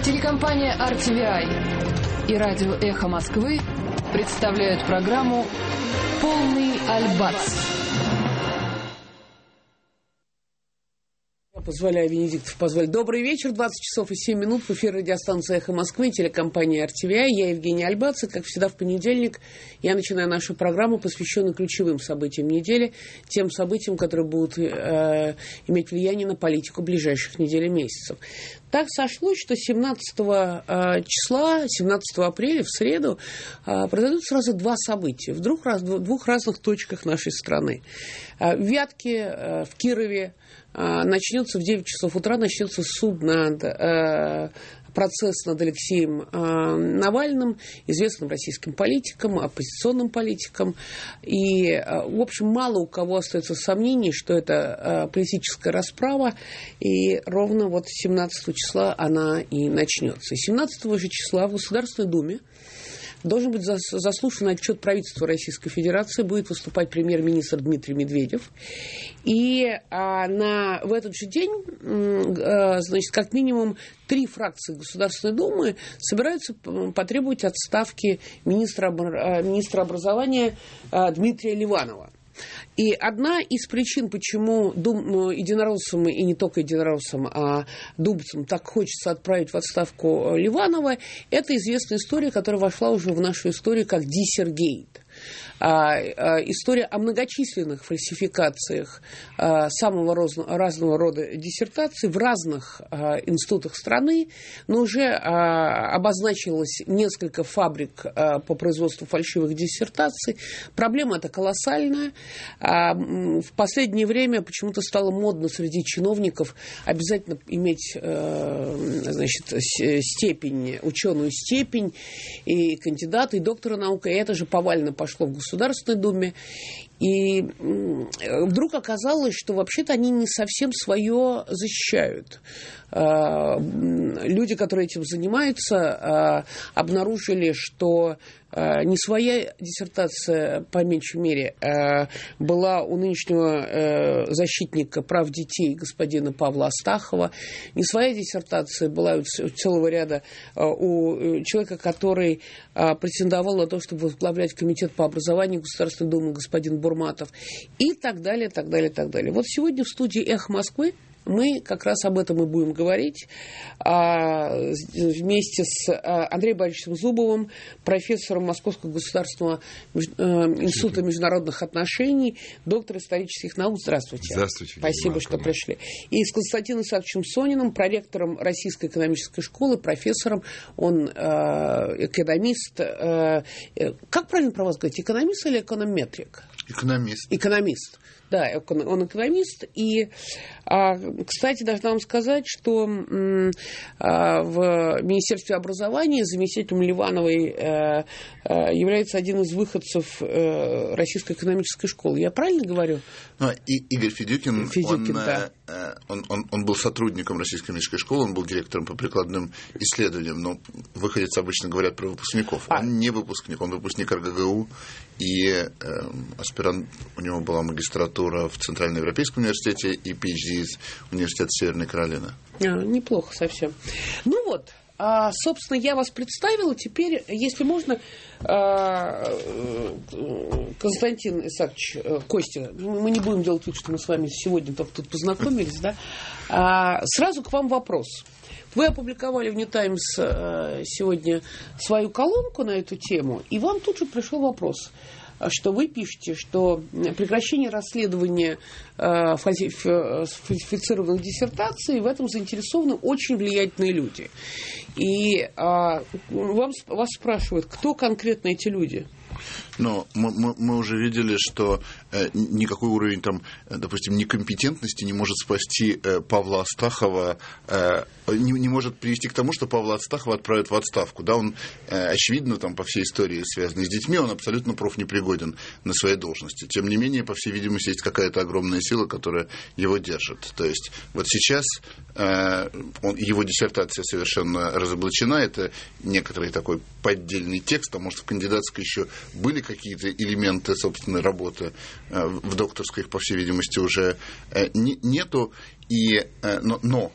Телекомпания RTVI и радио «Эхо Москвы» представляют программу «Полный альбац». Позволяю, Венедиктов, позволь. Добрый вечер, 20 часов и 7 минут. В эфире радиостанции «Эхо Москвы», телекомпания RTVI. Я Евгения Альбац. И, как всегда, в понедельник я начинаю нашу программу, посвященную ключевым событиям недели, тем событиям, которые будут иметь влияние на политику ближайших недель и месяцев. Так сошлось, что 17 числа, 17 апреля, в среду, произойдут сразу два события в двух разных точках нашей страны. В Вятке, в Кирове, начнется в 9 часов утра, начнется суд над процесс над Алексеем Навальным, известным российским политиком, оппозиционным политиком. И, в общем, мало у кого остается сомнений, что это политическая расправа, и ровно вот 17 числа она и начнется. 17 же числа в Государственной Думе должен быть заслушан отчет правительства Российской Федерации, будет выступать премьер-министр Дмитрий Медведев. И в этот же день, значит, как минимум 3 фракции Государственной Думы собираются потребовать отставки министра образования Дмитрия Ливанова. И одна из причин, почему единороссам, и не только единороссам, а думцам так хочется отправить в отставку Ливанова, это известная история, которая вошла уже в нашу историю как Диссергейт. История о многочисленных фальсификациях самого разного рода диссертаций в разных институтах страны, но уже обозначилось несколько фабрик по производству фальшивых диссертаций. Проблема эта колоссальная. В последнее время почему-то стало модно среди чиновников обязательно иметь, значит, степень, ученую степень, и кандидата, и доктора наук, и это же повально пошло в Государственной Думе. И вдруг оказалось, что вообще-то они не совсем свое защищают. Люди, которые этим занимаются, обнаружили, что не своя диссертация, по меньшей мере, была у нынешнего защитника прав детей господина Павла Астахова, не своя диссертация была у целого ряда у человека, который претендовал на то, чтобы возглавлять комитет по образованию Государственной Думы, господин Бурматов, и так далее, так далее, так далее. Вот сегодня в студии «Эхо Москвы» мы как раз об этом и будем говорить вместе с Андреем Борисовичем Зубовым, профессором Московского государственного института международных отношений, доктор исторических наук. Здравствуйте. Здравствуйте. Спасибо, что пришли. И с Константином Исааковичем Сониным, проректором Российской экономической школы, профессором, он экономист. Как правильно про вас говорить, экономист или эконометрик? Экономист. Экономист. Да, он экономист. И, кстати, должна вам сказать, что в Министерстве образования заместителем Ливановой является один из выходцев Российской экономической школы. Я правильно говорю? Игорь Федюкин, да. Он был сотрудником Российской экономической школы, он был директором по прикладным исследованиям, но выходцы обычно говорят про выпускников. Он не выпускник, он выпускник РГГУ, и аспирант, у него была магистратура в Центральноевропейском университете и PhD из университета Северной Каролины. Неплохо совсем. Ну вот, собственно, я вас представила. Теперь, если можно, Константин Исаакович, Костя, мы не будем делать вид, что мы с вами сегодня только тут познакомились, да? Сразу к вам вопрос. Вы опубликовали в New Times сегодня свою колонку на эту тему, и вам тут же пришел вопрос, что вы пишете, что прекращение расследования фальсифицированных диссертаций, в этом заинтересованы очень влиятельные люди. И вас спрашивают, кто конкретно эти люди? Но мы уже видели, что никакой уровень, там, допустим, некомпетентности не может спасти Павла Астахова, не может привести к тому, что Павла Астахова отправят в отставку. Да, он, очевидно, там, по всей истории, связанной с детьми, он абсолютно профнепригоден на своей должности. Тем не менее, по всей видимости, есть какая-то огромная сила, которая его держит. То есть вот сейчас его диссертация совершенно разоблачена, это некоторый такой поддельный текст, а может в кандидатской еще были какие-то элементы собственной работы, в докторской их, по всей видимости, уже нету. Но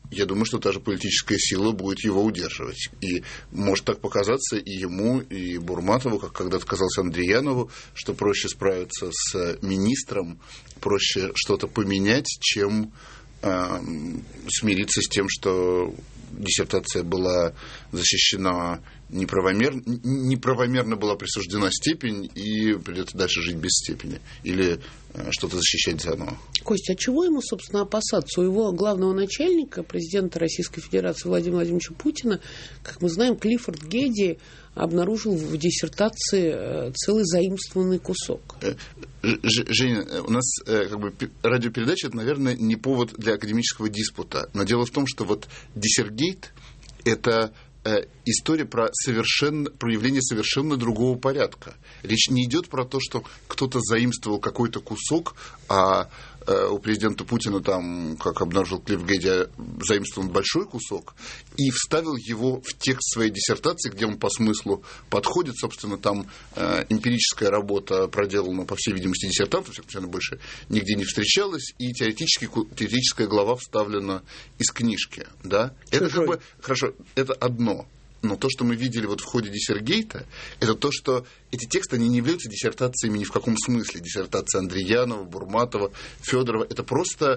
я думаю, что та же политическая сила будет его удерживать. И может так показаться и ему, и Бурматову, как когда-то казалось Андриянову, что проще справиться с министром, проще что-то поменять, чем смириться с тем, что диссертация была защищена неправомерно была присуждена степень, и придется дальше жить без степени. Или что-то защищать заново. Костя, а чего ему, собственно, опасаться? У его главного начальника, президента Российской Федерации Владимира Владимировича Путина, как мы знаем, Клиффорд Гедди обнаружил в диссертации целый заимствованный кусок. Женя, у нас радиопередача – это, наверное, не повод для академического диспута. Но дело в том, что вот Диссергейт – это история про явление совершенно другого порядка. Речь не идет про то, что кто-то заимствовал какой-то кусок, а у президента Путина, там, как обнаружил Клифф Гедди, заимствован большой кусок, и вставил его в текст своей диссертации, где он по смыслу подходит. Собственно, там эмпирическая работа проделана, по всей видимости, диссертантом, она больше нигде не встречалась, и теоретическая глава вставлена из книжки. Да? Это хорошо, это одно. Но то, что мы видели вот в ходе Диссергейта, это то, что эти тексты, они не являются диссертациями ни в каком смысле. Диссертация Андриянова, Бурматова, Федорова. Это просто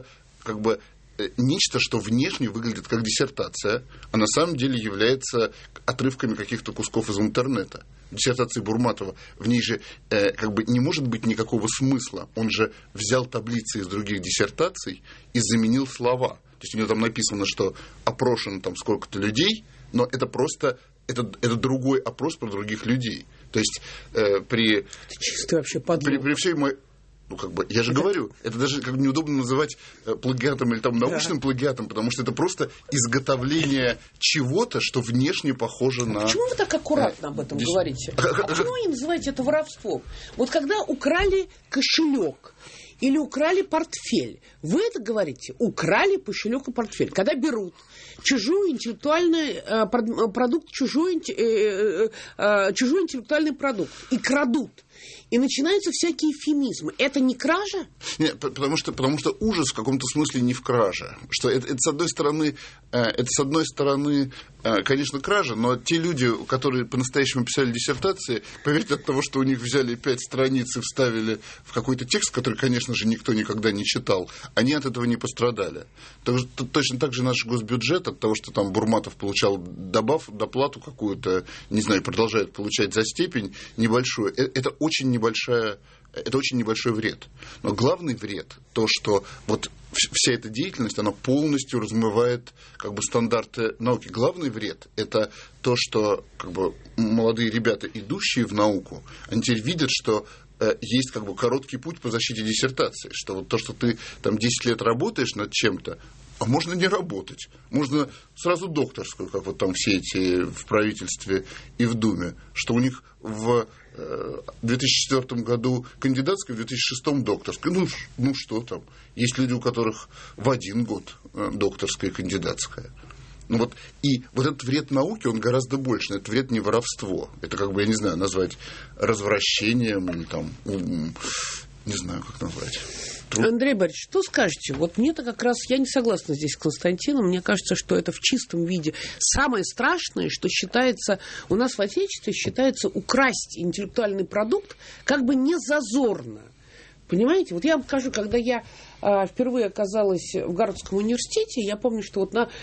нечто, что внешне выглядит как диссертация, а на самом деле является отрывками каких-то кусков из интернета. Диссертации Бурматова, в ней же не может быть никакого смысла. Он же взял таблицы из других диссертаций и заменил слова. То есть у него там написано, что опрошено там сколько-то людей, но это просто это другой опрос про других людей. То есть при всей моей... я же говорю, это даже неудобно называть плагиатом или там научным плагиатом, потому что это просто изготовление чего-то, что внешне похоже на... Почему вы так аккуратно об этом говорите? А почему вы не называете это воровством? Вот когда украли кошелек или украли портфель, вы это говорите, украли кошелек и портфель. Когда берут чужой интеллектуальный продукт, чужой интеллектуальный продукт и крадут. И начинаются всякие эвфемизмы. Это не кража? Нет, потому что ужас в каком-то смысле не в краже. Что это с одной стороны, конечно, кража, но те люди, которые по-настоящему писали диссертации, поверьте, от того, что у них взяли 5 страниц и вставили в какой-то текст, который, конечно же, никто никогда не читал, они от этого не пострадали. Точно так же наш госбюджет от того, что там Бурматов получал доплату какую-то, не знаю, продолжает получать за степень небольшую, это очень небольшой вред. Но главный вред то, что вот вся эта деятельность, она полностью размывает стандарты науки. Главный вред это то, что молодые ребята, идущие в науку, они теперь видят, что есть короткий путь по защите диссертации, что вот то, что ты там 10 лет работаешь над чем-то, а можно не работать. Можно сразу докторскую, как вот там все эти в правительстве и в Думе, что у них в 2004 году кандидатская, в 2006 докторская. Ну что там? Есть люди, у которых в 1 год докторская и кандидатская. И этот вред науке, он гораздо больше. Это вред не воровство. Это я не знаю, назвать развращением или там, не знаю, как назвать. Андрей Борисович, что скажете? Вот мне-то как раз, я не согласна здесь с Константином, мне кажется, что это в чистом виде самое страшное, что считается, у нас в Отечестве считается украсть интеллектуальный продукт не зазорно. Понимаете? Вот я вам скажу, когда я впервые оказалась в Гарвардском университете, я помню, что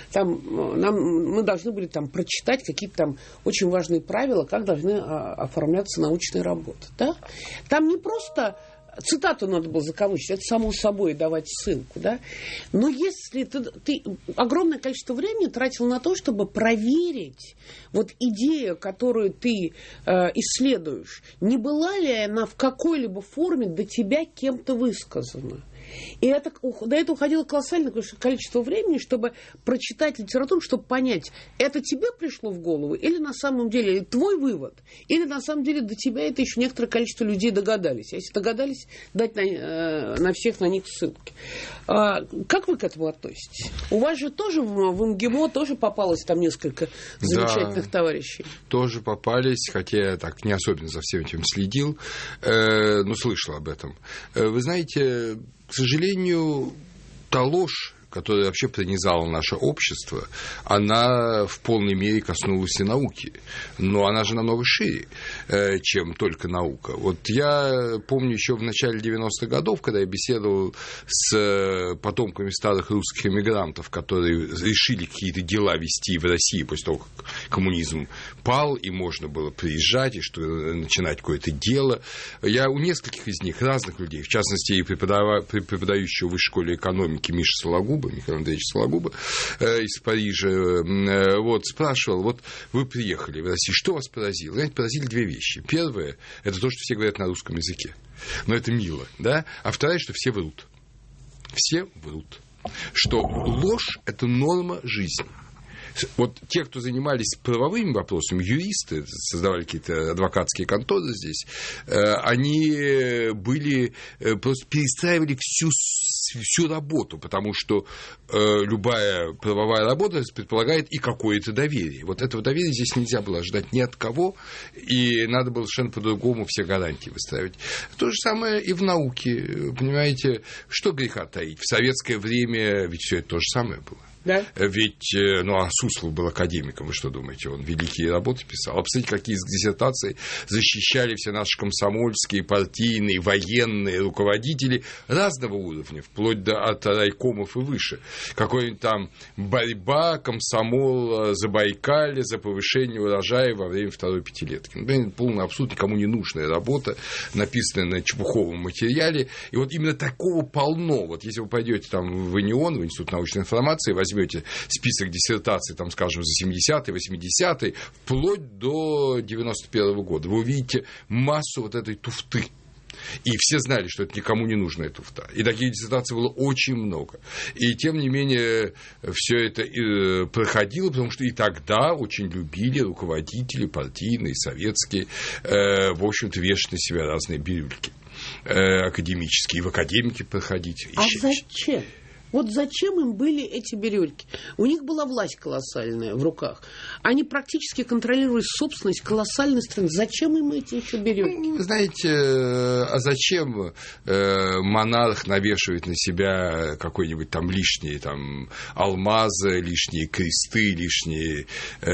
мы должны были прочитать какие-то там очень важные правила, как должны оформляться научные работы. Да? Там не просто... Цитату надо было закавычить, это само собой давать ссылку, да. Но если ты огромное количество времени тратил на то, чтобы проверить идею, которую ты исследуешь, не была ли она в какой-либо форме до тебя кем-то высказана. И до этого уходило колоссальное количество времени, чтобы прочитать литературу, чтобы понять, это тебе пришло в голову, или на самом деле твой вывод, или на самом деле до тебя это еще некоторое количество людей догадались. А если догадались, дать на всех на них ссылки. Как вы к этому относитесь? У вас же тоже в МГИМО тоже попалось там несколько замечательных товарищей. Тоже попались, хотя я так не особенно за всем этим следил, но слышал об этом. Вы знаете, к сожалению, та ложь, которая вообще пронизала наше общество, она в полной мере коснулась и науки. Но она же намного шире, чем только наука. Вот я помню еще в начале 90-х годов, когда я беседовал с потомками старых русских эмигрантов, которые решили какие-то дела вести в России после того, как коммунизм пал, и можно было приезжать, и что начинать какое-то дело. Я у нескольких из них, разных людей, в частности, и преподающего в высшей школе экономики Миша Сологуба, Михаил Андреевич Сологуба из Парижа, вот, спрашивал, вот вы приехали в Россию, что вас поразило? Знаете, поразили две вещи. Первое, это то, что все говорят на русском языке. Но это мило, да? А второе, что все врут. Все врут. Что ложь – это норма жизни. Вот те, кто занимались правовыми вопросами, юристы, создавали какие-то адвокатские конторы здесь, они были, просто перестраивали всю работу, потому что любая правовая работа предполагает и какое-то доверие. Вот этого доверия здесь нельзя было ожидать ни от кого, и надо было совершенно по-другому все гарантии выстраивать. То же самое и в науке, понимаете, что греха таить. В советское время ведь все это то же самое было. Да? Ведь, а Суслов был академиком, вы что думаете, он великие работы писал. А посмотрите, какие диссертации защищали все наши комсомольские, партийные, военные руководители разного уровня, вплоть от райкомов и выше. Какой-нибудь там борьба, комсомол, Забайкалье за повышение урожая во время второй пятилетки. Например, полный абсурд, никому не нужная работа, написанная на чепуховом материале. И вот именно такого полно. Вот если вы пойдете там в ИНИОН, в Институт научной информации, возьмете список диссертаций, там, скажем, за 70-е, 80-е, вплоть до 91-го года. Вы увидите массу вот этой туфты. И все знали, что это никому не нужная туфта. И таких диссертаций было очень много. И, тем не менее, все это проходило, потому что и тогда очень любили руководители партийные, советские, в общем-то, вешать на себя разные бирюльки академические. И в академики проходить. А зачем? Вот зачем им были эти бирюльки? У них была власть колоссальная в руках. Они практически контролировали собственность колоссальной страны. Зачем им эти еще бирюльки? Знаете, а зачем монарх навешивает на себя какой-нибудь там лишние там алмазы, лишние кресты, лишние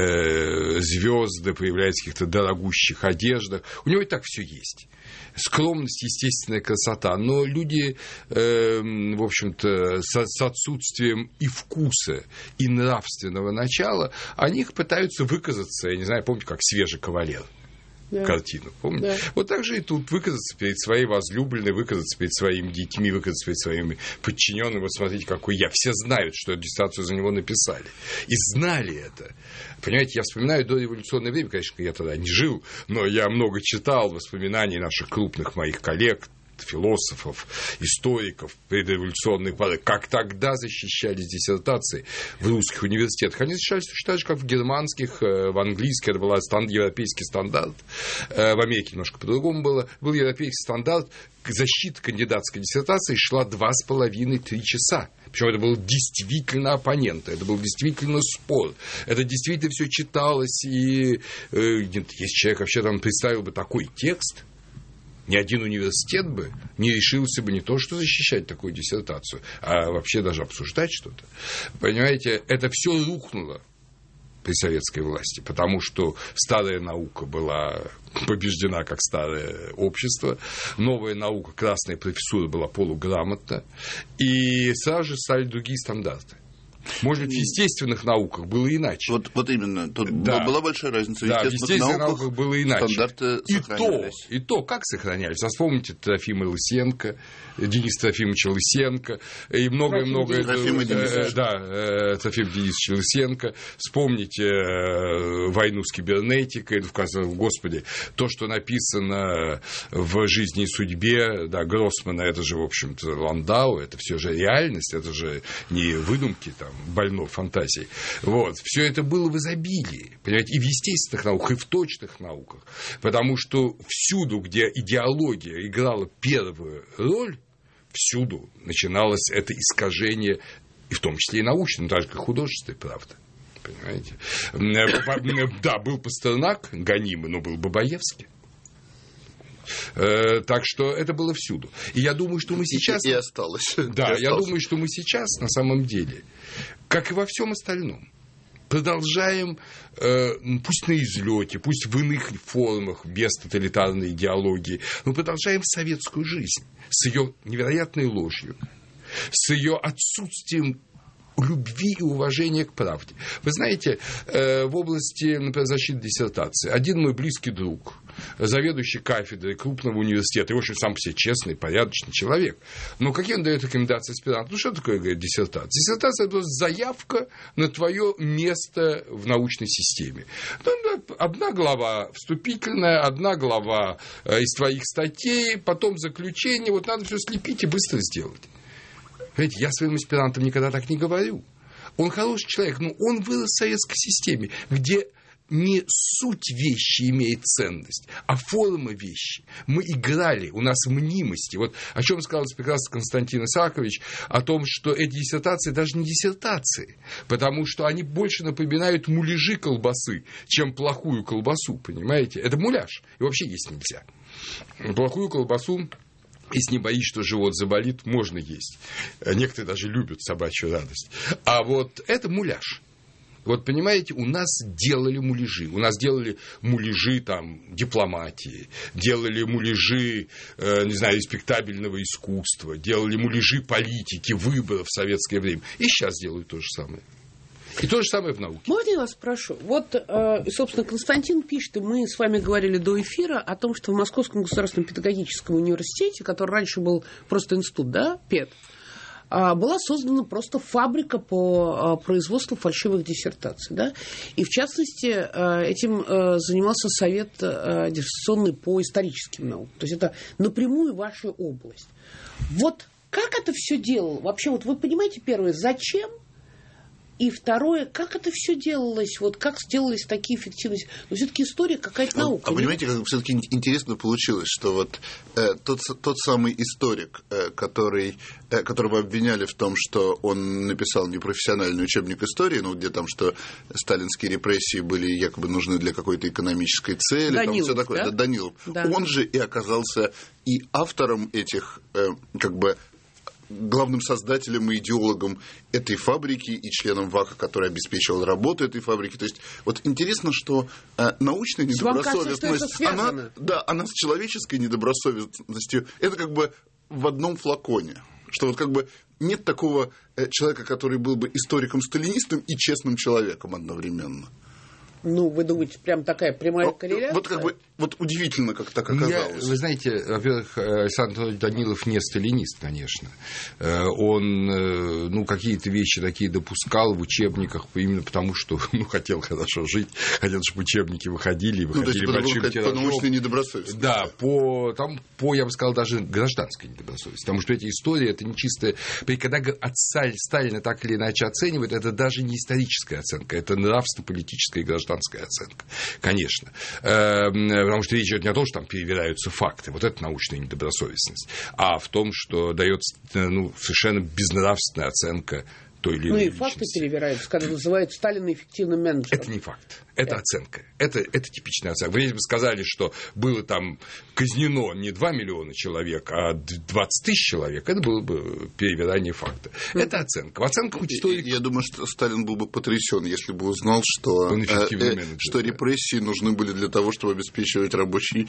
звезды, появляются в каких-то дорогущих одеждах? У него и так все есть. Скромность, естественная красота, но люди, в общем-то, с отсутствием и вкуса, и нравственного начала, они пытаются выказаться, я не знаю, помните, как «Свежий кавалер». Да. Картину, помните? Да. Вот так же и тут выказаться перед своей возлюбленной, выказаться перед своими детьми, выказаться перед своими подчиненными. Вот смотрите, какой я. Все знают, что диссертацию за него написали. И знали это. Понимаете, я вспоминаю дореволюционное время, конечно, я тогда не жил, но я много читал воспоминаний наших крупных моих коллег, философов, историков предреволюционных, как тогда защищались диссертации в русских университетах. Они защищались точно так же, как в германских, в английских, это был европейский стандарт, в Америке немножко по-другому было, был европейский стандарт, защита кандидатской диссертации шла 2,5-3 часа. Причем это был действительно оппонент, это был действительно спор, это действительно все читалось, и если человек вообще там представил бы такой текст, ни один университет бы не решился бы не то, что защищать такую диссертацию, а вообще даже обсуждать что-то. Понимаете, это все рухнуло при советской власти, потому что старая наука была побеждена как старое общество, новая наука, красная профессура была полуграмотна, и сразу же стали другие стандарты. Может быть, в естественных науках было иначе. Вот именно. Тут была большая разница. Да, в естественных науках было иначе. Стандарты сохранялись. И то, как сохранялись. А вспомните Трофима Лысенко, Дениса Трофимовича Лысенко и многое-многое. Трофим Денисович Лысенко. Вспомните «Войну с кибернетикой». Господи, то, что написано в «Жизни и судьбе», да, Гроссмана, это же, в общем-то, Ландау, это все же реальность, это же не выдумки там больной фантазии. Вот. Все это было в изобилии, понимаете, и в естественных науках, и в точных науках. Потому что всюду, где идеология играла первую роль, всюду начиналось это искажение, и в том числе и научное, но так же, как художественное, правда. Понимаете? Да, был Пастернак, гонимый, но был Бабаевский. Так что это было всюду. И я думаю, что мы сейчас... И осталось. Да, я думаю, что мы сейчас на самом деле, как и во всем остальном, продолжаем, пусть на излете, пусть в иных формах, без тоталитарной идеологии, но продолжаем советскую жизнь с ее невероятной ложью, с ее отсутствием любви и уважения к правде. Вы знаете, в области, например, защиты диссертации один мой близкий друг, заведующий кафедрой крупного университета, и, в общем, сам по себе честный, порядочный человек. Но какие он дает рекомендации аспиранту? Ну, что такое, говорит, диссертация? Диссертация – это заявка на твое место в научной системе. Ну, одна глава вступительная, одна глава из твоих статей, потом заключение. Вот надо все слепить и быстро сделать. Понимаете, я своим аспирантам никогда так не говорю. Он хороший человек, но он вырос в советской системе, где не суть вещи имеет ценность, а форма вещи. Мы играли, у нас мнимости. Вот о чем сказал прекрасно Константин Исаакович, о том, что эти диссертации даже не диссертации, потому что они больше напоминают муляжи колбасы, чем плохую колбасу, понимаете? Это муляж, и вообще есть нельзя. Плохую колбасу, если не боишься, что живот заболит, можно есть. Некоторые даже любят собачью радость. А вот это муляж. Вот, понимаете, у нас делали муляжи. У нас делали муляжи там, дипломатии, делали муляжи, не знаю, респектабельного искусства, делали муляжи политики, выборов в советское время. И сейчас делают то же самое. И то же самое в науке. Можно я вас спрошу? Вот, собственно, Константин пишет, и мы с вами говорили до эфира о том, что в Московском государственном педагогическом университете, который раньше был просто институт, да, ПЕД, была создана просто фабрика по производству фальшивых диссертаций. Да? И, в частности, этим занимался Совет диссертационный по историческим наукам. То есть это напрямую ваша область. Вот как это все делал? Вообще, вот вы понимаете, первое, зачем? И второе, как это все делалось, вот как сделались такие эффективности. Но все-таки история какая-то наука. А понимаете, как все-таки интересно получилось, что вот тот самый историк, которого обвиняли в том, что он написал непрофессиональный учебник истории, ну, где там, что сталинские репрессии были якобы нужны для какой-то экономической цели, Данилов, там все такое, да? Данилов. Да. Он же и оказался и автором этих, как бы, главным создателем и идеологом этой фабрики и членом ВАКа, который обеспечивал работу этой фабрики. То есть, вот интересно, что научная недобросовестность, она с человеческой недобросовестностью, это как бы в одном флаконе. Что вот как бы нет такого человека, который был бы историком-сталинистом и честным человеком одновременно. Ну, вы думаете, прям такая прямая корреляция? Вот как бы вот удивительно, как так оказалось. Вы знаете, во-первых, Александр Анатольевич Данилов не сталинист, конечно. Он какие-то вещи такие допускал в учебниках именно потому, что хотел хорошо жить, хотел, чтобы учебники выходили большим тиражом. По научной недобросовестности. Да, по, я бы сказал, даже гражданской недобросовестности. Потому что эти истории, это не чистая... Когда Сталина так или иначе оценивают, это даже не историческая оценка, это нравственно-политическая и гражданская оценка, конечно. Потому что речь идет не о том, что там перевираются факты, вот это научная недобросовестность, а в том, что дается совершенно безнравственная оценка той или иной личности. Ну и факты перевираются, когда называют Сталина эффективным менеджером. Это не факт, это оценка, это типичная оценка. Вы если бы сказали, что было там казнено не 2 миллиона человек, а 20 тысяч человек, это было бы перевирание факта. Это оценка. В оценках историков... Я думаю, что Сталин был бы потрясен, если бы узнал, что репрессии нужны были для того, чтобы обеспечивать рабочие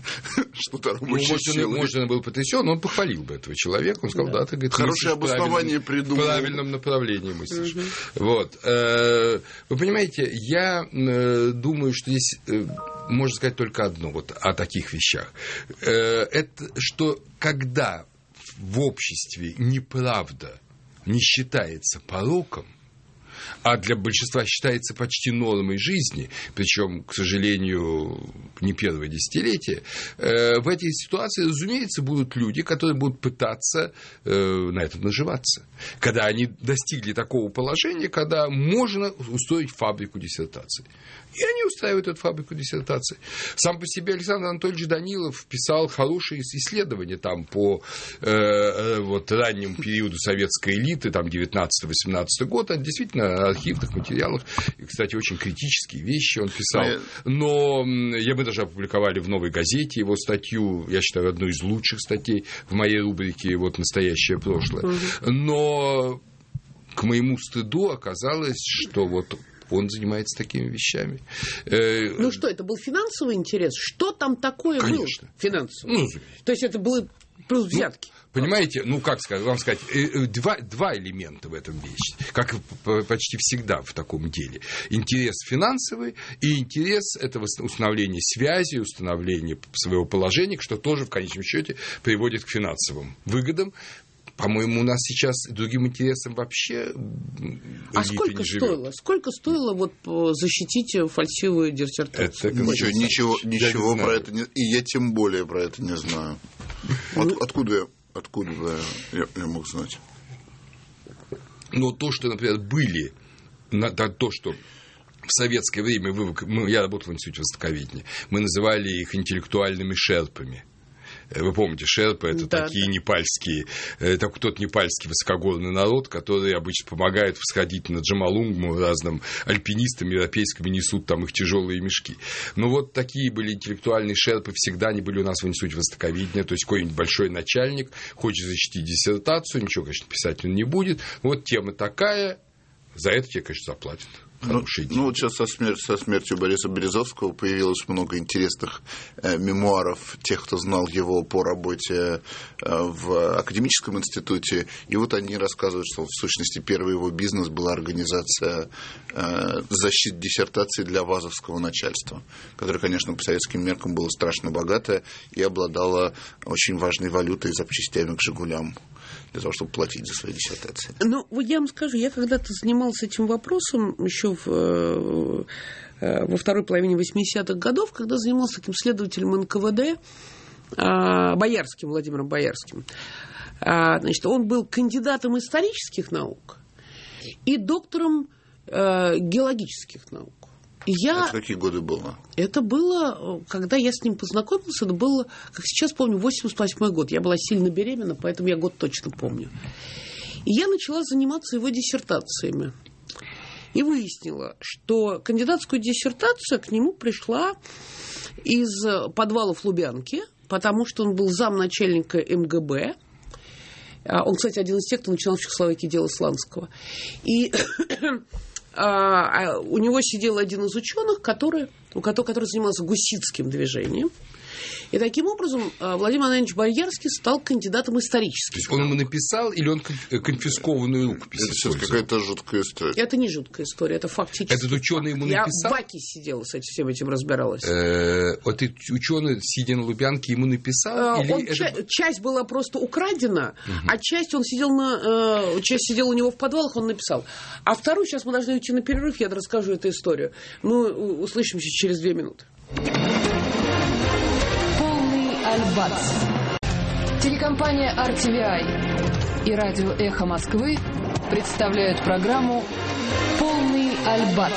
силы. Может, он был потрясен, но он похвалил бы этого человека, он сказал, да, ты, говорит, хорошее обоснование придумал. В правильном направлении мыслишь. Вот. Вы понимаете, я думаю, что здесь можно сказать только одно вот о таких вещах. Это что когда в обществе неправда не считается пороком, а для большинства считается почти нормой жизни, причем, к сожалению, не первое десятилетие, в этой ситуации, разумеется, будут люди, которые будут пытаться на этом наживаться. Когда они достигли такого положения, когда можно устроить фабрику диссертаций. И они устраивают эту фабрику диссертаций. Сам по себе Александр Анатольевич Данилов писал хорошие исследования там, по раннему периоду советской элиты, там, 19-18 год. Это действительно архивных материалах. И, кстати, очень критические вещи он писал. Но мы даже опубликовали в «Новой газете» его статью, я считаю, одну из лучших статей в моей рубрике «Вот настоящее прошлое». Но к моему стыду оказалось, что вот он занимается такими вещами. Ну что, это был финансовый интерес? Что там такое было? Конечно. Финансовый. То есть это было плюс взятки? Понимаете, как вам сказать, два элемента в этом вещи, как почти всегда в таком деле. Интерес финансовый и интерес этого установления связи, установления своего положения, что тоже в конечном счете приводит к финансовым выгодам. По-моему, у нас сейчас другим интересам вообще сколько не живет. стоило? Сколько стоило вот защитить фальшивую диссертацию? Ничего про это не... И я тем более про это не знаю. Откуда я мог знать? Но то, что, например, то, что в советское время, я работал в Институте востоковедения, мы называли их интеллектуальными шерпами. Вы помните, шерпы – это такие непальские, тот непальский высокогорный народ, который обычно помогает всходить на Джомолунгму разным альпинистам европейским и несут там их тяжелые мешки. Но вот такие были интеллектуальные шерпы, всегда они были у нас в Институте востоковедения, то есть какой-нибудь большой начальник хочет защитить диссертацию, ничего, конечно, писать он не будет, вот тема такая, за это тебе, конечно, заплатят. Вот сейчас со смертью Бориса Березовского появилось много интересных мемуаров тех, кто знал его по работе в академическом институте. И вот они рассказывают, что в сущности первый его бизнес была организация защиты диссертации для вазовского начальства, которое, конечно, по советским меркам было страшно богатое и обладало очень важной валютой и запчастями к «Жигулям», для того, чтобы платить за свои диссертации. Ну, я вам скажу, я когда-то занимался этим вопросом еще во второй половине 80-х годов, когда занимался таким следователем НКВД, Боярским, Владимиром Боярским. Значит, он был кандидатом исторических наук и доктором геологических наук. Это какие годы было? Это было, когда я с ним познакомился, это было, как сейчас помню, 88-й год. Я была сильно беременна, поэтому я год точно помню. И я начала заниматься его диссертациями. И выяснила, что кандидатскую диссертацию к нему пришла из подвалов Лубянки, потому что он был замначальника МГБ. Он, кстати, один из тех, кто начинал в Чехословакии дело Сланского. И у него сидел один из ученых, который занимался гуситским движением. И таким образом Владимир Анатольевич Боярский стал кандидатом исторических. То есть он ему написал или он конфискованную рукопись? Это сейчас какая-то жуткая история. Это не жуткая история, это фактически. Этот ученый ему написал? Я в ВАКе сидела, всем этим разбиралась. Вот этот ученый, сидя на Лубянке, ему написал? Часть была просто украдена, а часть сидел у него в подвалах, он написал. А вторую, сейчас мы должны уйти на перерыв, я расскажу эту историю. Мы услышимся через 2 минуты. Альбац. Телекомпания RTVI и радио «Эхо Москвы» представляют программу «Полный Альбац».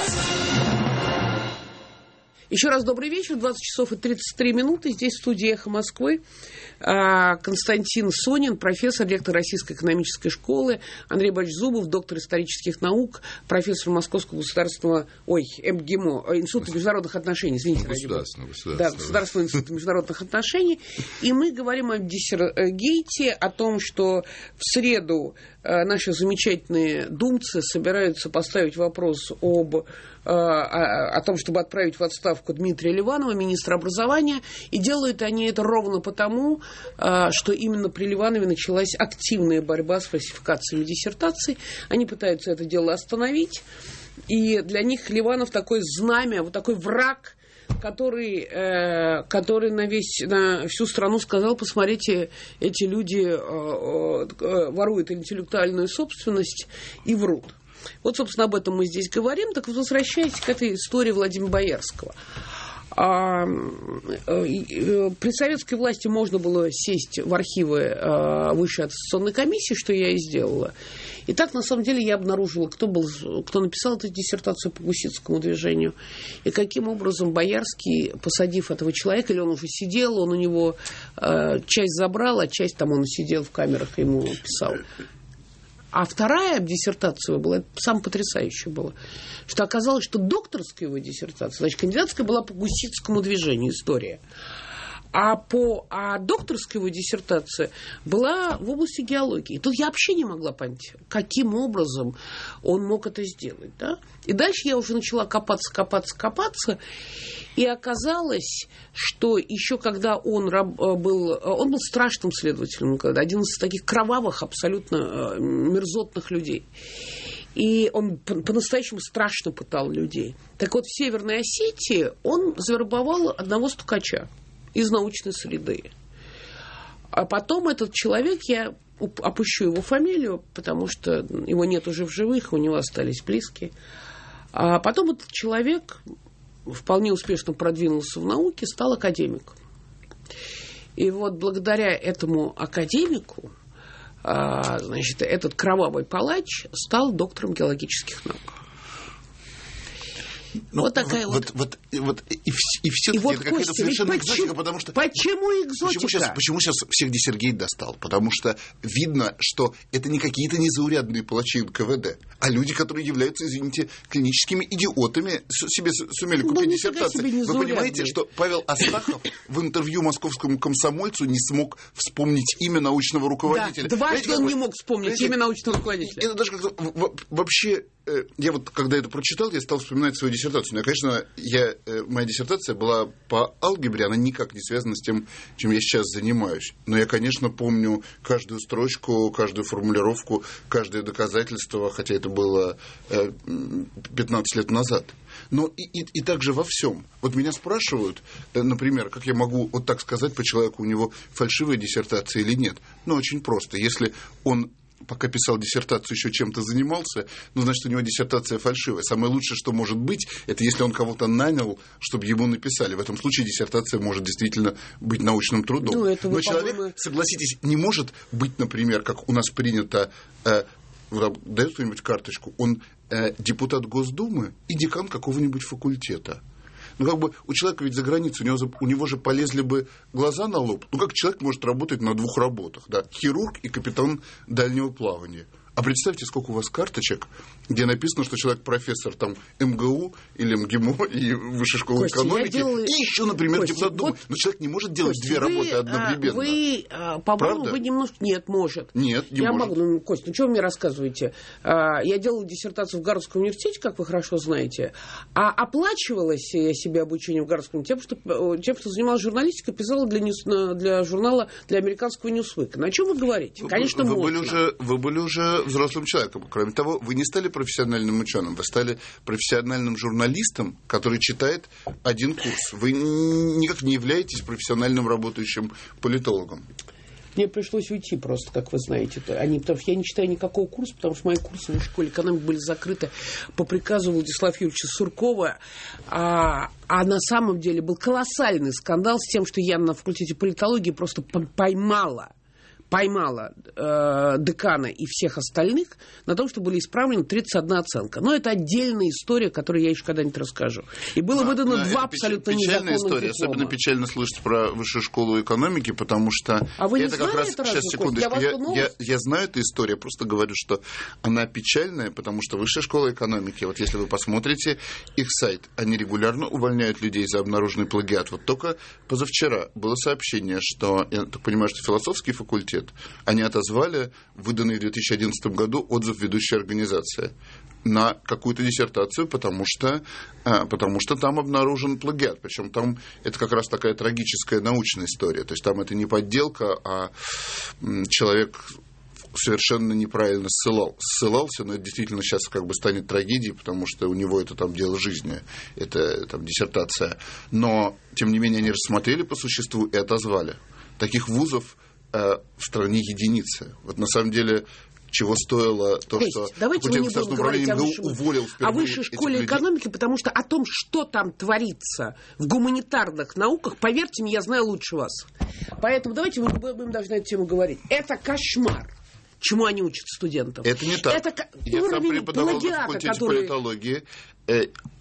Еще раз добрый вечер. 20 часов и 33 минуты. Здесь в студии «Эхо Москвы» Константин Сонин, профессор, ректор Российской экономической школы, Андрей Борисович Зубов, доктор исторических наук, профессор Московского государственного, МГИМО, Института международных отношений, извините. Государственного института международных отношений. И мы говорим о Диссергейте, о том, что в среду наши замечательные думцы собираются поставить вопрос о том, чтобы отправить в отставку Дмитрия Ливанова, министра образования, и делают они это ровно потому, что именно при Ливанове началась активная борьба с фальсификациями диссертаций. Они пытаются это дело остановить, и для них Ливанов такое знамя, вот такой враг, который на всю страну сказал: посмотрите, эти люди воруют интеллектуальную собственность и врут. Вот, собственно, об этом мы здесь говорим. Так вот, возвращаясь к этой истории Владимира Боярского. При советской власти можно было сесть в архивы Высшей аттестационной комиссии, что я и сделала. И так, на самом деле, я обнаружила, кто написал эту диссертацию по гуситскому движению, и каким образом Боярский, посадив этого человека, или он уже сидел, он у него часть забрал, а часть там он сидел в камерах и ему писал. А вторая диссертация была, это самое потрясающее было, что оказалось, что докторская его диссертация, значит, кандидатская была по гуситскому движению, история. А докторская его диссертация была в области геологии. И тут я вообще не могла понять, каким образом он мог это сделать. Да? И дальше я уже начала копаться. И оказалось, что еще когда он был страшным следователем, один из таких кровавых, абсолютно мерзотных людей. И он по-настоящему страшно пытал людей. Так вот, в Северной Осетии он завербовал одного стукача из научной среды. А потом этот человек, я опущу его фамилию, потому что его нет уже в живых, у него остались близкие. А потом этот человек вполне успешно продвинулся в науке, стал академиком. И вот благодаря этому академику, значит, этот кровавый палач стал доктором геологических наук. Вот такая вот. И все-таки это какая-то совершенно экзотика, потому что... Почему экзотика? Почему сейчас всех Дисергей достал? Потому что видно, что это не какие-то незаурядные палачи НКВД, а люди, которые являются, извините, клиническими идиотами, себе сумели купить диссертации. Вы понимаете, что Павел Астахов в интервью московскому комсомольцу не смог вспомнить имя научного руководителя? Да, дважды он не мог вспомнить имя научного руководителя. Это даже как-то вообще... Я вот, когда это прочитал, я стал вспоминать свою диссертацию. Но, конечно, моя диссертация была по алгебре, она никак не связана с тем, чем я сейчас занимаюсь. Но я, конечно, помню каждую строчку, каждую формулировку, каждое доказательство, хотя это было 15 лет назад. Но и также во всем. Вот меня спрашивают, например, как я могу вот так сказать по человеку, у него фальшивая диссертация или нет. Ну, очень просто. Если он пока писал диссертацию, еще чем-то занимался, ну, значит, у него диссертация фальшивая. Самое лучшее, что может быть, это если он кого-то нанял, чтобы ему написали. В этом случае диссертация может действительно быть научным трудом. Ну, но человек, согласитесь, не может быть, например, как у нас принято, дает кто-нибудь карточку, он депутат Госдумы и декан какого-нибудь факультета. Ну, как бы у человека ведь за границей, у него же полезли бы глаза на лоб. Ну, как человек может работать на двух работах, да? Хирург и капитан дальнего плавания. А представьте, сколько у вас карточек, где написано, что человек профессор там МГУ или МГИМО и Высшей школы экономики, и еще, например, депутат Думы. Но человек не может делать две работы одновременно. Вы, по-моему, вы немножко... Нет, может. Нет, не может. Могу. Кость, ну что вы мне рассказываете? Я делала диссертацию в Гарвардском университете, как вы хорошо знаете, а оплачивалась я себе обучение в Гарвардском тем, что занималась журналистикой, писала для журнала, для американского Newsweek. На чем вы говорите? Конечно, вы были уже взрослым человеком. Кроме того, вы не стали профессиональным ученым, вы стали профессиональным журналистом, который читает один курс. Вы никак не являетесь профессиональным работающим политологом. Мне пришлось уйти просто, как вы знаете. Потому что я не читаю никакого курса, потому что мои курсы в школе экономики были закрыты по приказу Владислава Юрьевича Суркова. А на самом деле был колоссальный скандал с тем, что я на факультете политологии просто поймала декана и всех остальных на том, что были исправлены 31 оценка. Но это отдельная история, которую я еще когда-нибудь расскажу. И было выдано два абсолютно незаконных диплома. Особенно печально слышать про Высшую школу экономики, потому что а вы это как раз... Сейчас, секундочку. Я знаю эту историю, я просто говорю, что она печальная, потому что Высшая школа экономики, вот если вы посмотрите их сайт, они регулярно увольняют людей за обнаруженный плагиат. Вот только позавчера было сообщение, что, я так понимаю, что философский факультет, они отозвали выданный в 2011 году отзыв ведущей организации на какую-то диссертацию, потому что там обнаружен плагиат. Причем там это как раз такая трагическая научная история. То есть там это не подделка, а человек совершенно неправильно ссылался, но это действительно сейчас как бы станет трагедией, потому что у него это там дело жизни, это там диссертация. Но, тем не менее, они рассмотрели по существу и отозвали. Таких вузов в стране единицы. Вот на самом деле, чего стоило то, что давайте государственное управление МГУ уволил впервые о Высшей школе экономики, потому что о том, что там творится в гуманитарных науках, поверьте мне, я знаю лучше вас. Поэтому давайте мы будем даже на эту тему говорить. Это кошмар. Чему они учат студентов? Это не так. Я сам преподавал на факультете политологии.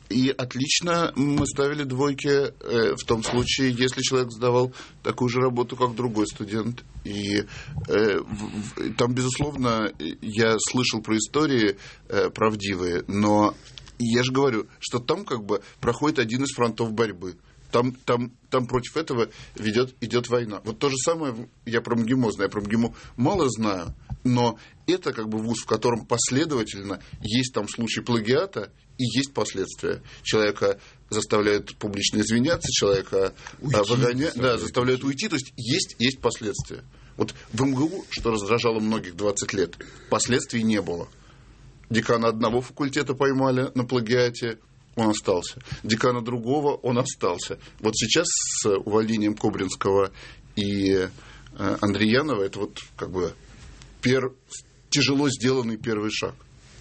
И отлично мы ставили двойки в том случае, если человек сдавал такую же работу, как другой студент. И там, безусловно, я слышал про истории правдивые, но я же говорю, что там как бы проходит один из фронтов борьбы. Там против этого идет война. Вот то же самое я про МГИМО знаю. Я про МГИМО мало знаю, но это как бы вуз, в котором последовательно есть там случай плагиата и есть последствия. Человека заставляют публично извиняться, человека выгоняют, заставляют уйти. То есть есть последствия. Вот в МГУ, что раздражало многих 20 лет, последствий не было. Декана одного факультета поймали на плагиате, он остался. Декана другого, он остался. Вот сейчас с увольнением Кобринского и Андреянова это вот как бы тяжело сделанный первый шаг.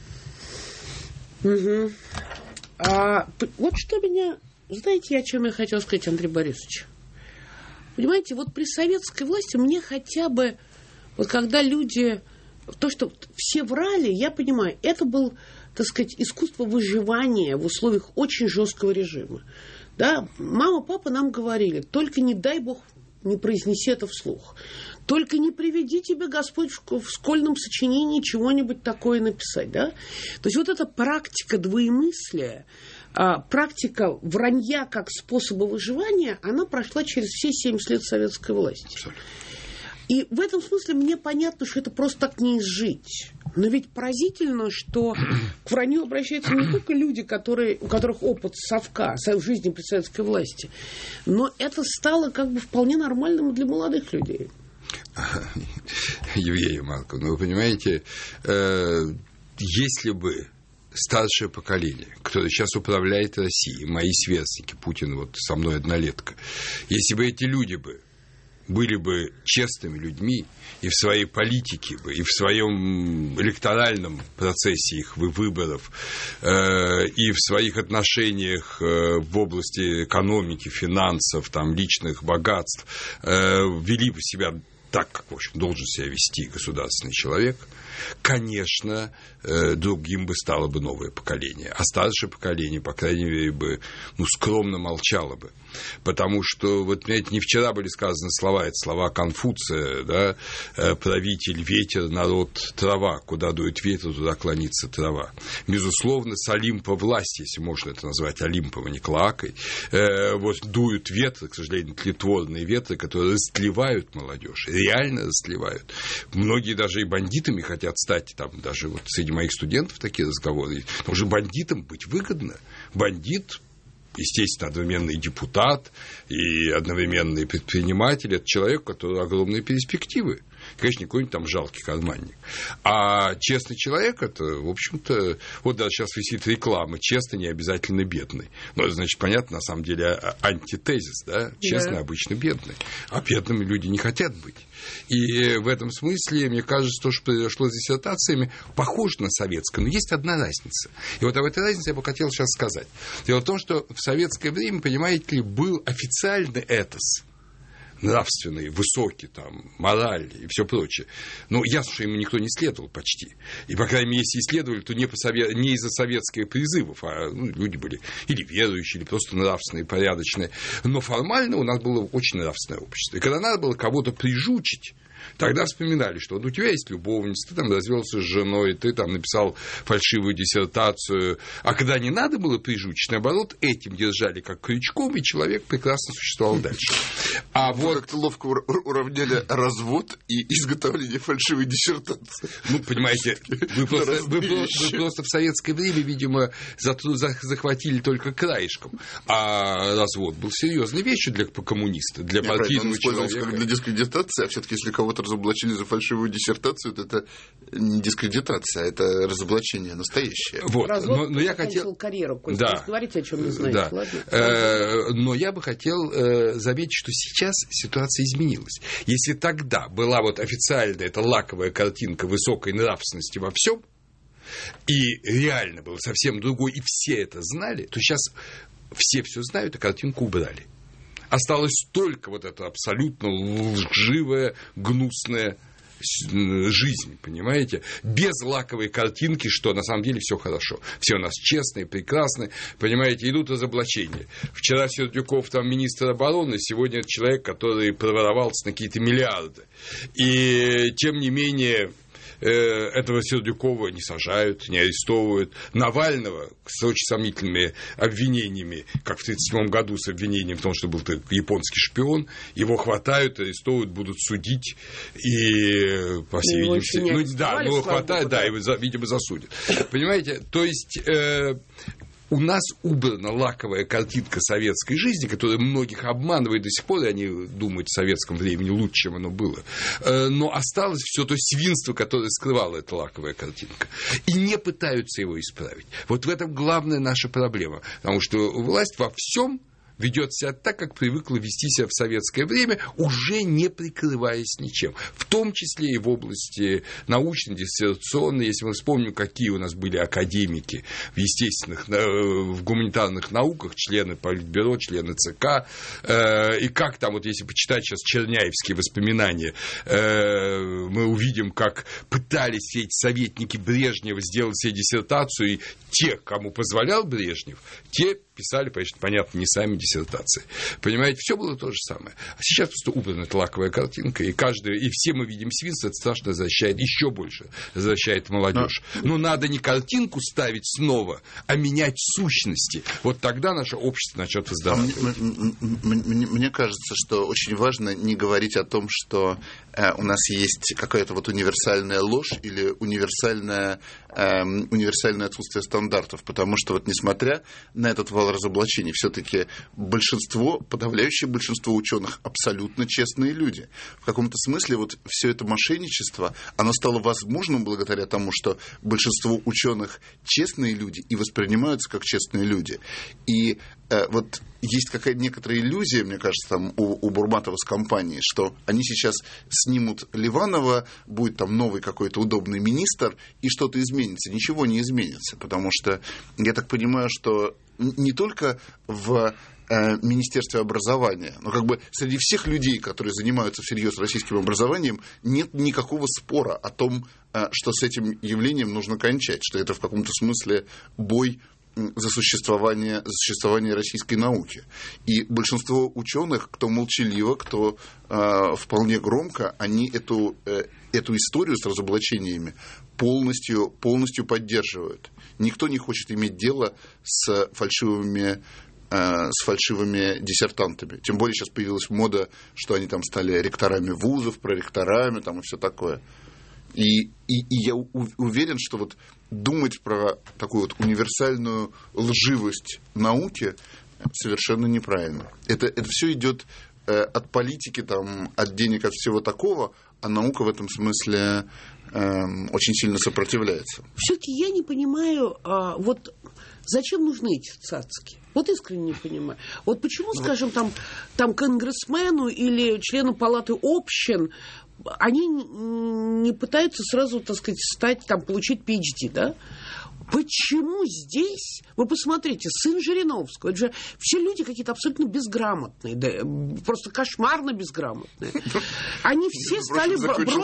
Угу. Вот что меня... Знаете, о чем я хотела сказать, Андрей Борисович? Понимаете, вот при советской власти мне хотя бы... Вот когда люди... То, что все врали, я понимаю, это был, так сказать, искусство выживания в условиях очень жесткого режима. Да? Мама, папа нам говорили, только не дай Бог не произнеси это вслух. Только не приведи тебе Господь в школьном сочинении чего-нибудь такое написать. Да? То есть вот эта практика двоемыслия, практика вранья как способа выживания, она прошла через все 70 лет советской власти. Абсолютно. И в этом смысле мне понятно, что это просто так не изжить. Но ведь поразительно, что к вранью обращаются не только люди, у которых опыт совка в жизни при советской власти, но это стало как бы вполне нормальным для молодых людей. Евгения Марковна, вы понимаете, если бы старшее поколение, которое сейчас управляет Россией, мои сверстники, Путин вот со мной однолетка, если бы эти люди были бы честными людьми и в своей политике бы, и в своем электоральном процессе их выборов, и в своих отношениях в области экономики, финансов, там, личных богатств, вели бы себя так, как, в общем, должен себя вести государственный человек, конечно, другим бы стало бы новое поколение. А старшее поколение, по крайней мере, бы, скромно молчало бы. Потому что, вот, понимаете, не вчера были сказаны слова, это слова Конфуция, да, правитель, ветер, народ, трава, куда дует ветер, туда клонится трава. Безусловно, с Олимпа власть, если можно это назвать Олимпом, а не Клоакой, вот дуют ветры, к сожалению, тлетворные ветры, которые растлевают молодежь, реально растлевают. Многие даже и бандитами хотят стать, там, даже вот среди моих студентов такие разговоры, потому что бандитам быть выгодно. Бандит, естественно, одновременно и депутат, и одновременно и предприниматель, это человек, у которого огромные перспективы. Конечно, не какой-нибудь там жалкий карманник. А честный человек, это, в общем-то, вот даже сейчас висит реклама, честный, не обязательно бедный. Но это, значит, понятно, на самом деле, антитезис, да? Честный, да. Обычно бедный. А бедными люди не хотят быть. И в этом смысле, мне кажется, то, что произошло с диссертациями, похоже на советское, но есть одна разница. И вот об этой разнице я бы хотел сейчас сказать. Дело в том, что в советское время, понимаете ли, был официальный этос, нравственный, высокий, там, мораль и все прочее. Но ясно, что ему никто не следовал почти. И, по крайней мере, если и следовали, то не из-за советских призывов, а люди были или верующие, или просто нравственные, порядочные. Но формально у нас было очень нравственное общество. И когда надо было кого-то прижучить, тогда вспоминали, что вот у тебя есть любовница, ты там развелся с женой, ты там написал фальшивую диссертацию. А когда не надо было прижучить, наоборот, этим держали как крючком, и человек прекрасно существовал дальше. А вы вот как-то ловко уравняли развод и изготовление фальшивой диссертации. Ну, понимаете, вы просто в советское время, видимо, захватили только краешком. А развод был серьезной вещью для коммуниста, для партийного человека. Как для дискредитации, а все-таки если кого-то разоблачили за фальшивую диссертацию, то это не дискредитация, это разоблачение настоящее. Вот. Но я хотел карьеру, да. Говорите, о чем не знаете, да. Ладно? Но я бы хотел заметить, что сейчас ситуация изменилась. Если тогда была вот официальная эта лаковая картинка высокой нравственности во всем, и реально было совсем другой, и все это знали, то сейчас все знают, а картинку убрали. Осталось только вот это абсолютно лживое, гнусное жизнь, понимаете? Без лаковой картинки, что на самом деле все хорошо. Все у нас честные, прекрасные, понимаете, идут разоблачения. Вчера Сердюков там министр обороны, сегодня это человек, который проворовался на какие-то миллиарды. И тем не менее... этого Сердюкова не сажают, не арестовывают. Навального с очень сомнительными обвинениями, как в 1937 году с обвинением в том, что был японский шпион, его хватают, арестовывают, будут судить и, по всей видимости, хватает, да, его, видимо, засудят. Понимаете, то есть... У нас убрана лаковая картинка советской жизни, которая многих обманывает до сих пор, и они думают в советском времени лучше, чем оно было. Но осталось все то свинство, которое скрывала эта лаковая картинка. И не пытаются его исправить. Вот в этом главная наша проблема. Потому что власть во всем ведет себя так, как привыкла вести себя в советское время, уже не прикрываясь ничем. В том числе и в области научно-диссертационной. Если мы вспомним, какие у нас были академики в естественных, в гуманитарных науках, члены Политбюро, члены ЦК, и как там, вот если почитать сейчас черняевские воспоминания, мы увидим, как пытались все эти советники Брежнева сделать себе диссертацию, и те, кому позволял Брежнев, те писали, понятно, не сами диссертации. Понимаете, все было то же самое. А сейчас просто убрана эта лаковая картинка, и все мы видим свинство, это страшно возвращает, еще больше возвращает молодежь. Но надо не картинку ставить снова, а менять сущности. Вот тогда наше общество начнет выздоравливать. Мне кажется, что очень важно не говорить о том, что у нас есть какая-то вот универсальная ложь или универсальное отсутствие стандартов, потому что вот несмотря на этот вал разоблачений, все-таки подавляющее большинство ученых абсолютно честные люди. В каком-то смысле вот все это мошенничество, оно стало возможным благодаря тому, что большинство ученых честные люди и воспринимаются как честные люди. И вот есть какая-то некоторая иллюзия, мне кажется, там у Бурматова с компанией, что они сейчас снимут Ливанова, будет там новый какой-то удобный министр, и что-то изменится. Ничего не изменится, потому что я так понимаю, что не только в Министерстве образования, но как бы среди всех людей, которые занимаются всерьез российским образованием, нет никакого спора о том, что с этим явлением нужно кончать, что это в каком-то смысле бой за существование российской науки. И большинство ученых, кто молчаливо, кто вполне громко, они эту историю с разоблачениями полностью поддерживают. Никто не хочет иметь дело с фальшивыми диссертантами. Тем более сейчас появилась мода, что они там стали ректорами вузов, проректорами там, и все такое. И я уверен, что вот думать про такую вот универсальную лживость науки совершенно неправильно. Это все идет от политики, там, от денег, от всего такого, а наука в этом смысле очень сильно сопротивляется. Все-таки я не понимаю, вот зачем нужны эти цацки? Вот искренне не понимаю. Вот почему, скажем, там конгрессмену или члену палаты общин они не пытаются сразу, так сказать, получить PhD, да? Почему здесь, вы посмотрите, сын Жириновского, это же все люди какие-то абсолютно безграмотные, да, просто кошмарно безграмотные. Они все стали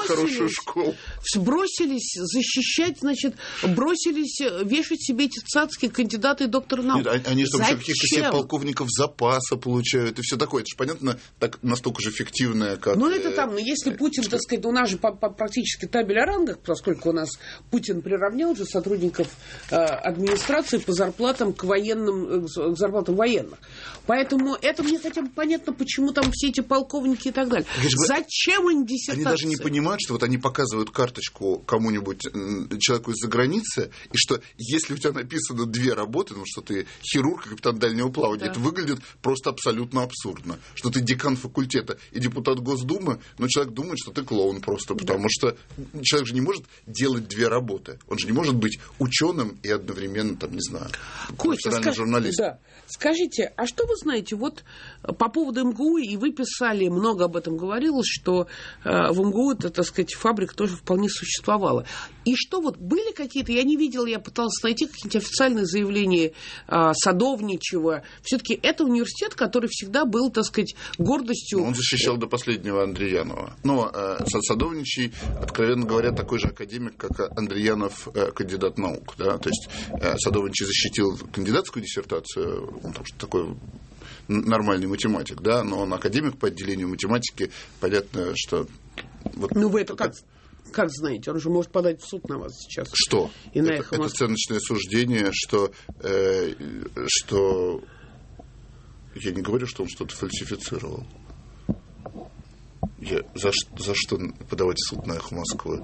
бросились защищать, значит, бросились вешать себе эти цацки кандидаты и доктора наук. Нет, они что, каких-то себе полковников запаса получают и все такое. Это же, понятно, так настолько же фиктивное, как... Ну, это там, если Путин, так сказать, у нас же практически табель о рангах, поскольку у нас Путин приравнял же сотрудников администрации по зарплатам к зарплатам военных. Поэтому это мне хотя бы понятно, почему там все эти полковники и так далее. Зачем им диссертации? Они даже не понимают, что вот они показывают карточку кому-нибудь, человеку из-за границы, и что если у тебя написано 2 работы, ну что ты хирург и капитан дальнего плавания, это выглядит просто абсолютно абсурдно. Что ты декан факультета и депутат Госдумы, но человек думает, что ты клоун просто, потому что человек же не может делать 2 работы. Он же не может быть ученым ученым и одновременно, там, не знаю, Костя, журналистом. Да. Скажите, а что вы знаете, вот по поводу МГУ, и вы писали, много об этом говорилось, что в МГУ эта, так сказать, фабрика тоже вполне существовала. И что вот, были какие-то, я не видела, я пыталась найти какие-то официальные заявления Садовничева. Все-таки это университет, который всегда был, так сказать, гордостью... Он защищал до последнего Андреянова. Но Садовничий, откровенно говоря, такой же академик, как Андреянов, кандидат наук. Да? То есть Садовничий защитил кандидатскую диссертацию, он там такой нормальный математик, да, но он академик по отделению математики, понятно, что... Вот, ну, вы это как знаете? Он же может подать в суд на вас сейчас. Что? И на это оценочное суждение, что я не говорю, что он что-то фальсифицировал. За что подавать в суд на «Эхо Москвы»?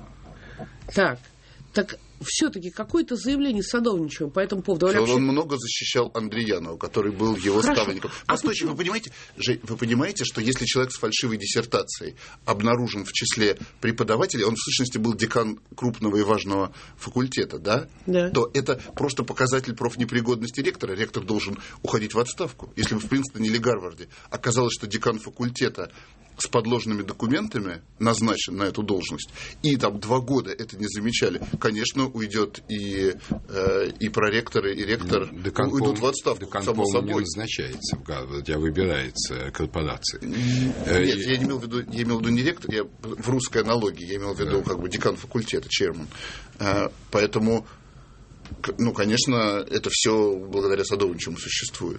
Так все-таки какое-то заявление Садовничева по этому поводу. Он много защищал Андреянова, который был его ставленником. Постойте, вы понимаете, что если человек с фальшивой диссертацией обнаружен в числе преподавателей, он в сущности был декан крупного и важного факультета, да? Да. То это просто показатель профнепригодности ректора. Ректор должен уходить в отставку. Если бы в Принстоне или Гарварде оказалось, что декан факультета с подложными документами назначен на эту должность, и там 2 года это не замечали, конечно, уйдет и проректоры, и ректор уйдут в отставку, само собой. Не назначается в Гарварде, а выбирается корпорацией. Нет, я имел в виду не ректор, в русской аналогии, я имел в виду как бы декан факультета, черман. Поэтому, ну, конечно, это все благодаря Садовничему существует.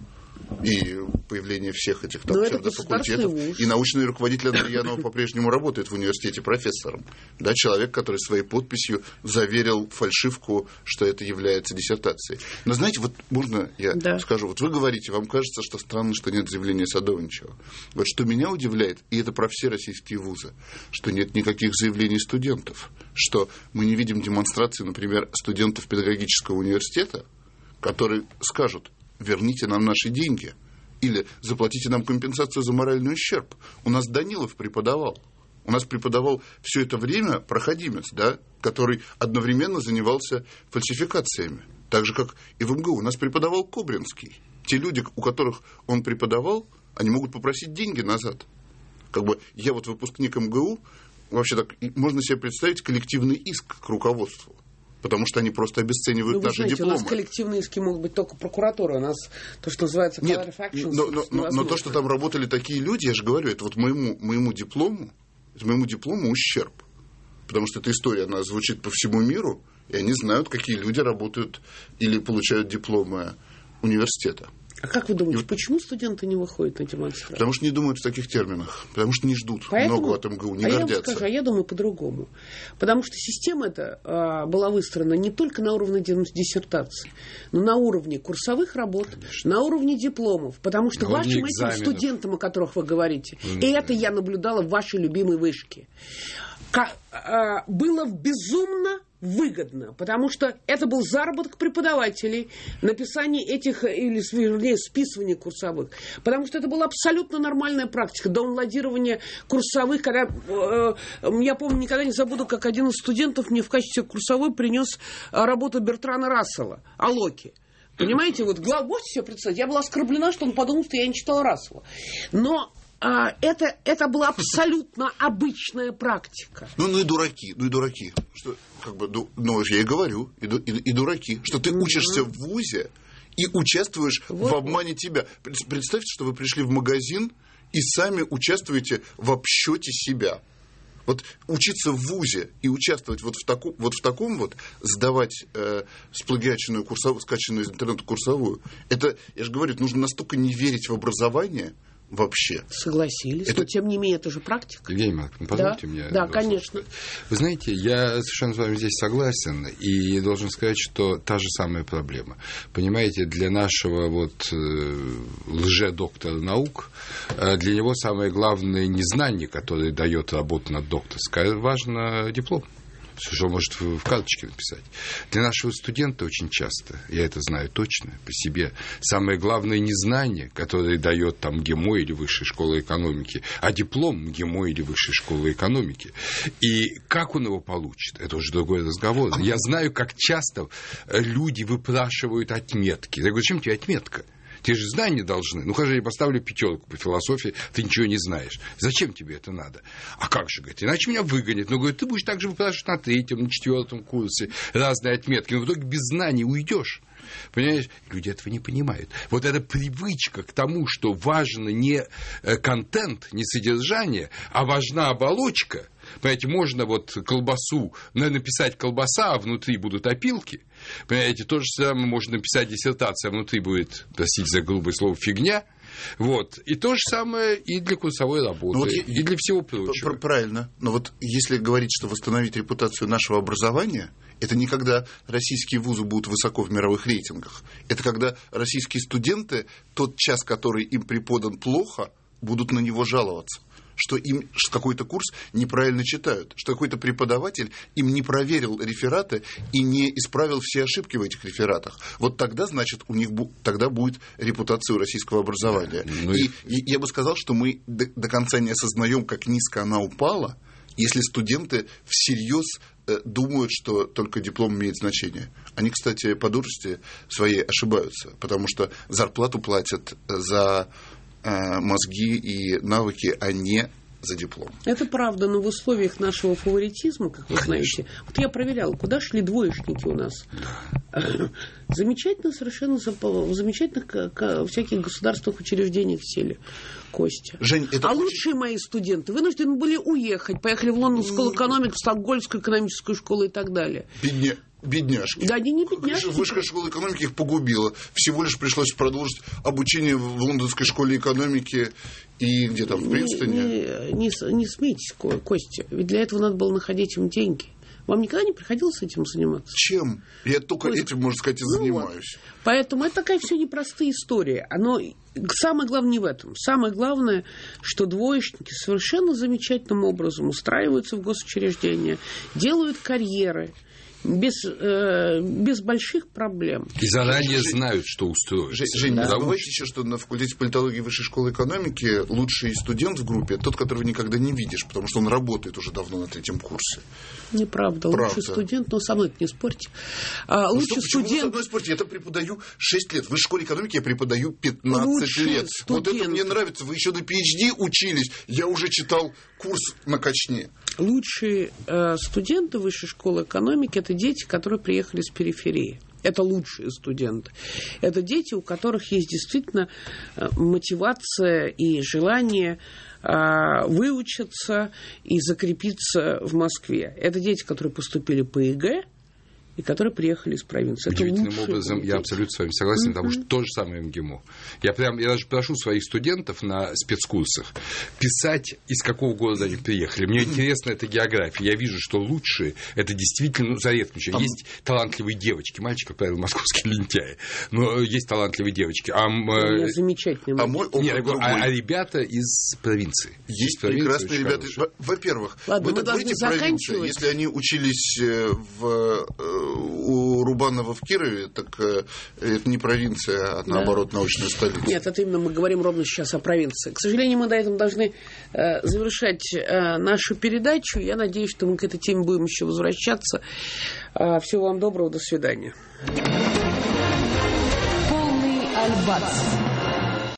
И появление всех этих там псевдофакультетов. И научный руководитель Андреянова по-прежнему работает в университете профессором. Да, человек, который своей подписью заверил фальшивку, что это является диссертацией. Но знаете, вот можно я скажу, вот вы говорите, вам кажется, что странно, что нет заявления Садовничева. Вот что меня удивляет, и это про все российские вузы, что нет никаких заявлений студентов, что мы не видим демонстрации, например, студентов педагогического университета, которые скажут: верните нам наши деньги или заплатите нам компенсацию за моральный ущерб. У нас Данилов преподавал. У нас преподавал все это время проходимец, да, который одновременно занимался фальсификациями. Так же, как и в МГУ. У нас преподавал Кобринский. Те люди, у которых он преподавал, они могут попросить деньги назад. Как бы я вот выпускник МГУ, вообще так можно себе представить коллективный иск к руководству. Потому что они просто обесценивают наши дипломы. У нас коллективные иски могут быть только прокуратура. У нас то, что называется color factions. Но то, что там работали такие люди, я же говорю, это вот моему диплому ущерб. Потому что эта история, она звучит по всему миру, и они знают, какие люди работают или получают дипломы университета. А как вы думаете, почему студенты не выходят на демонстрацию? Потому что не думают в таких терминах. Потому что не ждут много от МГУ, не гордятся. Я думаю по-другому. Потому что система эта была выстроена не только на уровне диссертации, но на уровне курсовых работ, на уровне дипломов. Потому что вашим этим студентам, о которых вы говорите, и это я наблюдала в вашей любимой вышке, было безумно выгодно, потому что это был заработок преподавателей, написание этих, или вернее, списывание курсовых. Потому что это была абсолютно нормальная практика, даунлодирование курсовых. Когда, я помню, никогда не забуду, как один из студентов мне в качестве курсовой принес работу Бертрана Рассела о Локе. Понимаете, вот можете себе представить, я была оскорблена, что он подумал, что я не читала Рассела. Но это была абсолютно обычная практика. Ну и дураки. Что, как бы, я и говорю, и дураки. Что ты учишься в вузе и участвуешь в обмане тебя. Представьте, что вы пришли в магазин и сами участвуете в обсчете себя. Вот учиться в вузе и участвовать вот в таком сдавать сплагиаченную курсовую, скачанную из интернета курсовую, это, я же говорю, нужно настолько не верить в образование вообще. Согласились, но тем не менее это же практика. Евгений Марковна, позвольте мне. Да, конечно. Вы знаете, я совершенно с вами здесь согласен, и должен сказать, что та же самая проблема. Понимаете, для нашего лже-доктора наук, для него самое главное не знание, которое дает работу над докторской, а важно диплом. что он может в карточке написать. Для нашего студента очень часто, я это знаю точно по себе, самое главное не знание, которое дает там МГИМО или Высшая школа экономики, а диплом МГИМО или Высшей школы экономики. И как он его получит, это уже другой разговор. Я знаю, как часто люди выпрашивают отметки. Я говорю, зачем тебе отметка? Те же знания должны. Ну, хорошо, я поставлю 5 по философии, ты ничего не знаешь. Зачем тебе это надо? А как же, говорит, иначе меня выгонят. Ну, говорит, ты будешь так же выпрашивать на 3-м, на 4-м курсе разные отметки. Но в итоге без знаний уйдешь. Понимаешь? Люди этого не понимают. Вот эта привычка к тому, что важно не контент, не содержание, а важна оболочка. Понимаете, можно вот колбасу, написать колбаса, а внутри будут опилки. Понимаете, то же самое можно написать диссертацию, а внутри будет, простите за грубое слово, фигня. Вот. И то же самое и для курсовой работы, вот и для всего прочего. Правильно. Но вот если говорить, что восстановить репутацию нашего образования, это не когда российские вузы будут высоко в мировых рейтингах. Это когда российские студенты тот час, который им преподан плохо, будут на него жаловаться. Что им какой-то курс неправильно читают, что какой-то преподаватель им не проверил рефераты и не исправил все ошибки в этих рефератах. Вот тогда, значит, у них тогда будет репутация у российского образования. И я бы сказал, что мы до конца не осознаем, как низко она упала, если студенты всерьез думают, что только диплом имеет значение. Они, кстати, по дурости своей ошибаются, потому что зарплату платят за мозги и навыки, а не за диплом. Это правда, но в условиях нашего фаворитизма, как вы знаете, вот я проверяла, куда шли двоечники у нас. Замечательно совершенно, в замечательных всяких государственных учреждениях сели, Костя. Жень, это лучшие мои студенты вынуждены были уехать, поехали в Лондонскую экономику, в Стокгольмскую экономическую школу и так далее. Бедняжки. Да, они не бедняжки. Высшая школа экономики их погубила. Всего лишь пришлось продолжить обучение в Лондонской школе экономики и где там, в Принстоне. Не смейтесь, Костя. Ведь для этого надо было находить им деньги. Вам никогда не приходилось этим заниматься? Чем? Я только этим, можно сказать, и занимаюсь. Вот. Поэтому это такая все непростая история. Самое главное не в этом. Самое главное, что двоечники совершенно замечательным образом устраиваются в госучреждения, делают карьеры. Без больших проблем. И заранее знают, что устроить. Жень, не забывайте еще, что на факультете политологии Высшей школы экономики лучший студент в группе тот, которого никогда не видишь, потому что он работает уже давно на 3-м курсе. Неправда. Лучший студент, но со мной не спорьте. Лучший студент... Почему со мной спорьте? Я это преподаю 6 лет. В Высшей школе экономики я преподаю 15 лет. Студент. Вот это мне нравится. Вы еще на PhD учились. Я уже читал курс на Качне. Лучшие студенты Высшей школы экономики – это дети, которые приехали с периферии. Это лучшие студенты. Это дети, у которых есть действительно мотивация и желание выучиться и закрепиться в Москве. Это дети, которые поступили по ЕГЭ и которые приехали из провинции. Удивительным образом, я абсолютно с вами согласен, потому что то же самое МГИМО. Я даже прошу своих студентов на спецкурсах писать, из какого города они приехали. Мне интересна эта география. Я вижу, что лучшие, это действительно, за редким исключением. Есть талантливые девочки. Мальчик, как правило, московские лентяи. Но есть талантливые девочки. Замечательные. А ребята из провинции. Есть прекрасные ребята. Во-первых, ладно, мы должны заканчивать. Если они учились у Рубанова в Кирове, так это не провинция, а наоборот научная столица. Нет, это именно мы говорим ровно сейчас о провинции. К сожалению, мы до этого должны завершать нашу передачу. Я надеюсь, что мы к этой теме будем еще возвращаться. Всего вам доброго, до свидания. Полный альбац.